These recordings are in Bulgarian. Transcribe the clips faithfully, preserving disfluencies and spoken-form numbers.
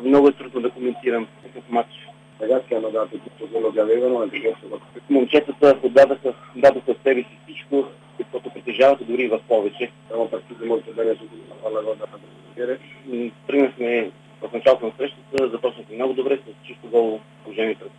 Много е трудно да коментирам такъв матч. Ragazzi hanno dato tutto quello che avevano, anche questo Момчетата дадоха, дадоха себе си всичко, каквото притежават, дори в повече. Siamo partiti molto bene su la palla gol da portiere. Тръгнахме в началото на срещата, започнахме много добре с чисто голово положение пред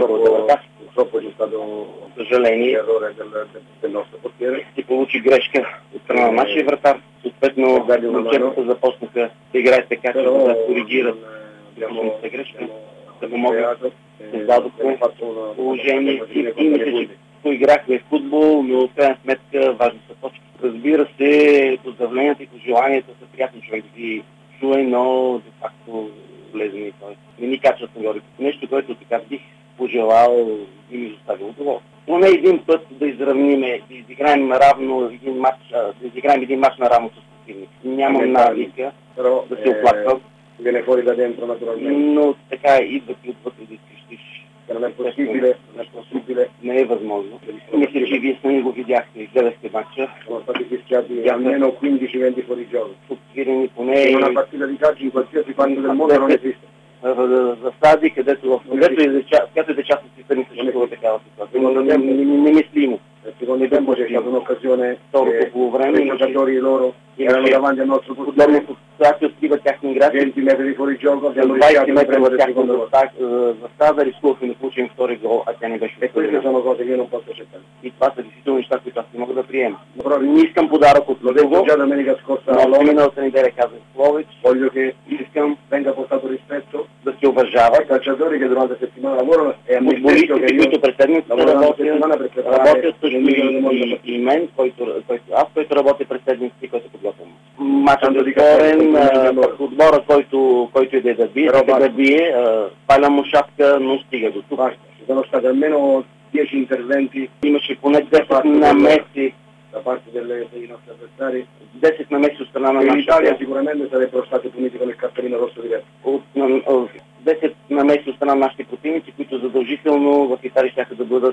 Purtroppo c'è stato съжаление, errore del, del nostro portiere. се получи грешка от страна на нашия вратар. Съответно, момчетата започнаха да играят така, че да коригират допълнителната грешка. Да помогнат, създадохме положение и мисля, че поиграхме в футбол, но в крайна сметка важни са точки. Разбира се, поздравленията и пожеланията са приятни, човек да ги чуе, но де факто влезе и той. Не ни качват нагоре. Нещо, което така бих пожелал и ми доставил удоволствие. Поне един път да изравниме, да изиграем равно един матч, да изиграем един матч на равно с противник. Нямам навика да се оплаквам. Viene fuori da dentro naturalmente. Но така идват и отвътре да изкрещиш. Non è possibile, non è possibile. Не е възможно. Мисля, че вие сами го видяхте и гледахте матча. Sono stati fischiati almeno quindici venti fuori gioco. Отвирени поне... In una partita di calcio in qualsiasi parte del mondo non esiste. За стади, където в където и да част от света не съществува такава ситуация. Немислимо. Nel secondo tempo c'è stata un'occasione второто полувреме i giocatori loro erano davanti al nostro portiere. Когато открива тяхна игра, venti metri fuori gioco, abbiamo двайсет rischiato di метра в prendere il secondo gol. тяхната стада, рискувахме да получим втори гол, а тя не беше. E queste sono cose che io non posso accettare. И това са действително неща, които аз не мога да приема. Не искам подарък от L'ho detto già domenica scorsa, но миналата неделя казах в Ловеч, voglio che искам venga portato rispetto да се уважава ai calciatori che durante la settimana lavorano e a me stesso футболистите, che io които през седмицата работят, работят също и, и, и мен, който, който, аз, който работя през седмицата и който подготвям. Матчът е отворен, отбора, който, който иде да бие, да бие, паля му шапка, но стига до тук. Ci sono stati almeno dieci interventi. Имаше поне десет намеси da parte delle, dei nostri avversari. десет намеси от страна на In Italia нашите. sicuramente sarebbero stati puniti con il cartellino rosso diretto. От, десет намеси от страна на нашите противници, които задължително в Италия ще да бъдат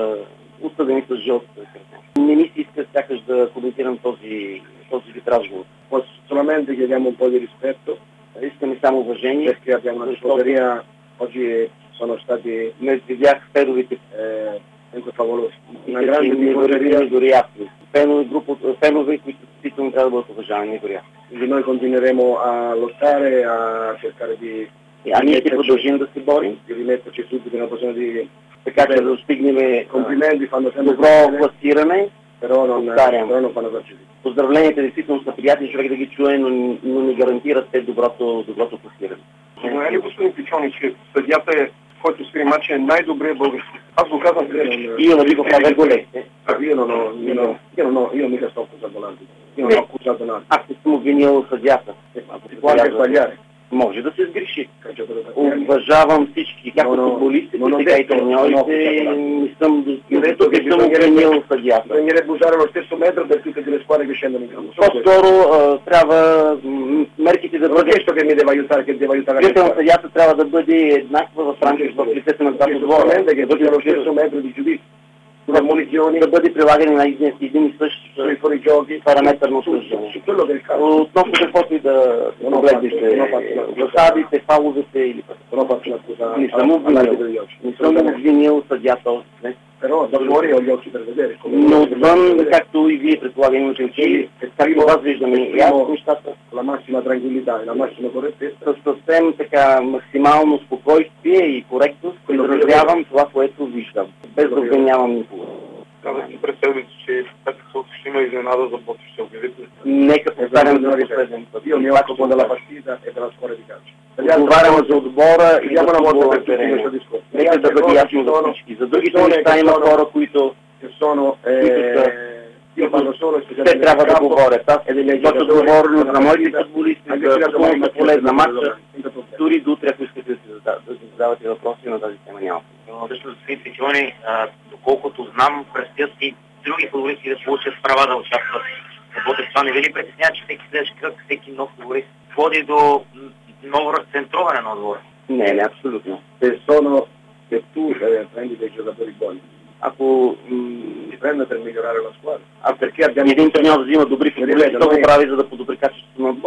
осъдени с жълт картон. Не ми се иска сякаш да коментирам този, този вид разговор. Solamente chiediamo un po' di rispetto. Искаме само уважение. Perché abbiamo una tifoseria, oggi sono stati Днес видях феновите eh, sempre favolosi. Una и grande tifoseria. невероятни. Фенове, група, фенове, които действително трябва да бъдат уважавани невероятни. Quindi noi continueremo a lottare, a cercare di, А ние ще продължим да се борим, di rimetterci subito nella posizione di така че да достигнем complimenti, fanno sempre добро piacere, класиране. però non, Повтарям. però non fanno farci. Поздравленията действително са приятни, човек да ги чуе, но, но не гарантират те доброто, доброто класиране. Знае ли, господин Пичони, че съдията е, който спри матча, е най-добрият български? Аз го казвам преди. Io lo dico fra virgolette. Io non ho, io no, io non ho, io mica sto accusando l'arbitro. Io non ho accusato l'arbitro. Аз не съм обвинил съдията. Si può anche sbagliare. Може да се сгреши. Calciatore da Уважавам всички, както Но, но, футболистите, но, но, така и детto, треньорите. но, Не съм detto тук che не съм bisognerebbe- обвинил съдията. Bisognerebbe usare lo stesso metro per tutte e due le squadre che scendono in campo. Solo questo. По-скоро а, трябва м, мерките да Non ho бъдат... chiesto che mi deve aiutare, che deve aiutare la Грижата на squadra. съдията трябва да бъде еднаква в рамките в лицето на двата Chiesto двора. solamente che Да sia lo бъде, stesso metro di giudizio. Sulle munizioni, да бъде прилагане на един, един и същ sui fuorigiochi, параметър на su, su, осъждане. su quello che è il calcio. Относно каквото и да погледнете, засадите, фаловете или пък. Non ho fatto l'accusa Не съм all'arbitro обвинил, di oggi. не съм обвинил съдята още днес. Però da fuori ho gli occhi per vedere. come- Но отвън, както и вие предполагам имате очи, както вас виждаме и аз нещата, La massima tranquillità e la massima correttezza. с съвсем така максимално спокойствие и коректност изразявам това, което виждам, без да обвинявам никога. Казахте през седмица, че след като ще има изненада за Ботев, ще обявите. Нека повтарям за последен път. Io mi occupo della partita e della squadra di calcio. Отговарям за отбора и Vediamo за una volta футбола per в tutti questo терена. discorso. Нека да бъде ясно за всички. За другите неща има хора, които Che sono, eh, io parlo solo те трябва да говорят. Аз нося отговорност за моите футболисти, за футболната полезна матча. Дори до утре, ако искате да си зада- да си задавате въпроси на тази тема, няма. Също господин Пичони, доколкото знам, предстоят и други футболисти да получат права да участват в Ботев. Това не ви ли притеснява, че всеки следващ кръг, всеки нов футболист води до м, ново разцентроване на отбора? Не, не, абсолютно. Se sono, se tu eh, prendi dei giocatori buoni, Ако м, li prende per migliorare la squadra. а Perché abbiamo един треньор взима добри футболисти, то го прави, за да подобри качеството на отбора.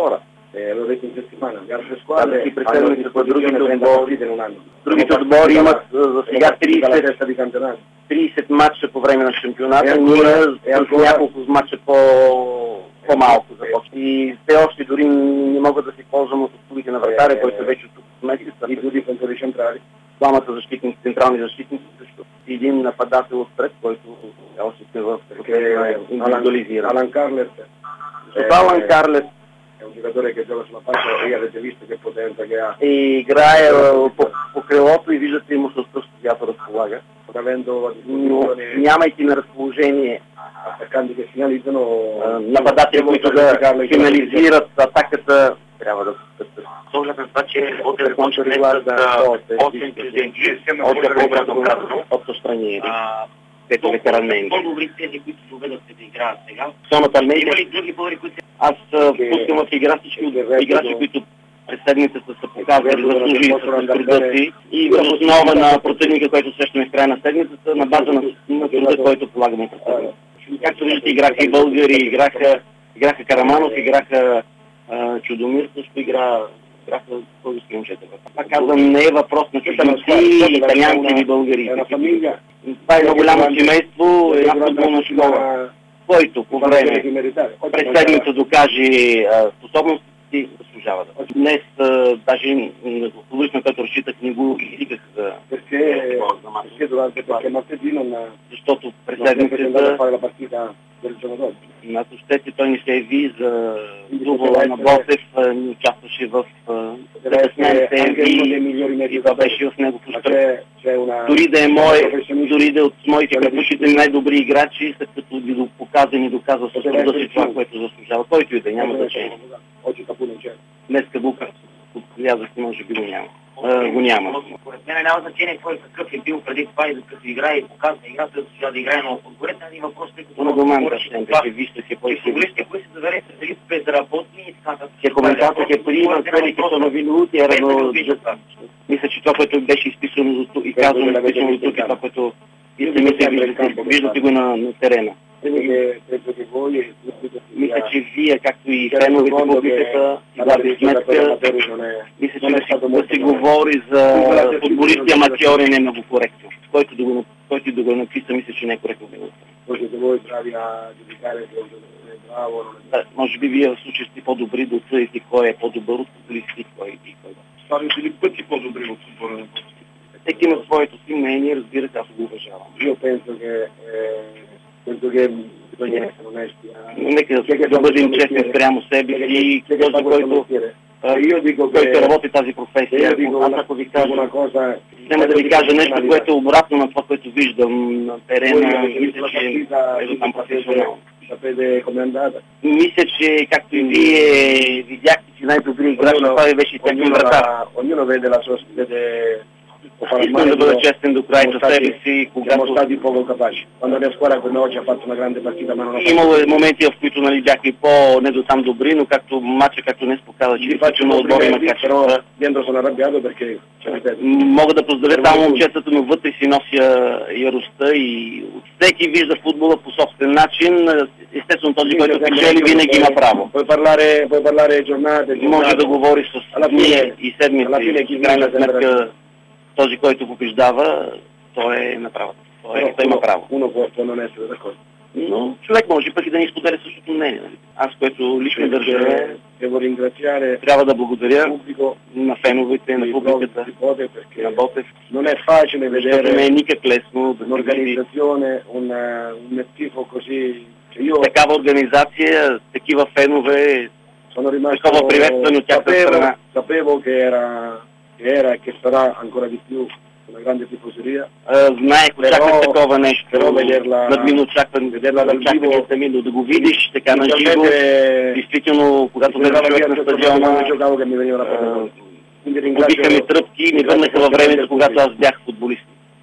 Eh, l'ho detto in settimana, le altre squadre Sì, hanno a disposizione trenta partite in un anno. Другите отбори имат за сега тридесет тридесет, di campionato. тридесет матча по време на шампионата, Е, ние е, с е, няколко матча по, по-малко започват. И все още дори не могат да се ползвам от услугите на вратаря, Е, който вече тук в месеца. I due difensori centrali. Двамата защитници, централни защитници също. И един нападател отпред, който още сме в индивидуализиран. Alan Carlet Защото Алан Карлет è un giocatore che gioca sulla fascia e avete visto che potenza che ha. играе по, по крилото и виждате мощността, с която разполага. Avendo a Но disposizione нямайки на разположение attaccanti che finalizzano, нападатели, които да финализират атаката, трябва да С оглед на това, че от quanto е riguarda осем чужденци, oltre a образно казано, otto stranieri, пет ветераненци. по-добри тези, които се доведат да играят сега. Sono Има talmente... ли други българи, които се... Аз а, пускам в игра всички играчи, които през седмицата са показали, заслужили с труда си и въз основа на противника, който срещаме в края на седмицата, на база на, на труда, който полагаме през седмицата. Както виждате, играха и българи, играха, играха Караманов, играха а, Чудомир, също игра, играха български момчета. Пак казвам, не е въпрос на чужденци, италианци или българи. Това е едно голямо семейство, една футболна школа, който по време през седмица докаже а, способностите си, заслужава да. Днес а, даже футболист, на който разчитах, не го изиках за защото през седмицата на Тощети той не се яви за дубла на Ботев, не участваше в не се яви и това беше в него пуща. Дори да е мой, дори да е от моите капушите най-добри играчи, след като ги показа и ни доказва с труда си това, което заслужава. Който и да няма значение. Днеска Бука отказахте, може би го няма. Uh, го няма. Според мен няма значение кой какъв е бил преди това и докато играе и показва играта, да да играе много конкурентен и въпрос, тъй като много domanda sempre visto che poi futbolisti questi dovrei essere per rapporti si è commentato che prima quelli che sono venuti erano мисля, че това, което беше изписано и казано, изписано тук, това, което виждате го на, на терена. Мисля, че вие, както и феновете по публиката, си дадете сметка, мисля, че да се говори за футболисти аматьори не е много коректно. Който да го, който да го написа, мисля, че не е коректно. Да, може би вие в случай сте по-добри да отсъдите кой е по-добър от футболисти, кой и кой да. Ставите ли пъти по-добри от футбола? Всеки има своето си мнение, разбира се, аз го уважавам. Io penso che penso che bisogna essere onesti. Нека да бъдем честни спрямо себе си и този, който който работи тази професия. Аз ако ви кажа, няма да ви кажа нещо, което е обратно на това, което виждам на терена, мисля, че е там професионално. Мисля, че както и вие видяхте, че най-добри играч, това ви беше и техния вратар. Искам да бъда честен до край за себе си, когато имало моменти, в които нали, бяхме по-не до там добри, но както матча, както днес показва, че изключително отбор има качества. Мога да поздравя там момчетата, но вътре си нося яростта и всеки вижда футбола по собствен начин. Естествено, този, който печели, винаги има право. Може да говори с дни и седмици, в крайна сметка този, който побеждава, той е на правото. Той, той има право. Но човек може пък и да не изподеля същото мнение. Аз, което лично държа, трябва да благодаря на феновете, на публиката, на Ботев. Защото не е никак лесно да такава организация, такива фенове, такова приветстване от тяхната страна. Era che sarà ancora di più una grande tifoseria. Знаех, очаквах такова нещо. Надмина очаквам очакванията ми, но да го видиш така на живо. Действително, когато гледам човек на стадиона, убиха ми тръпки и ми върнаха във времето, когато аз бях футболист.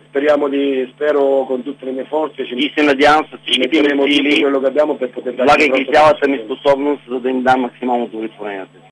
И се надявам с всичките ми сили, влагайки цялата ми способност, за да им дам максимално удовлетворението.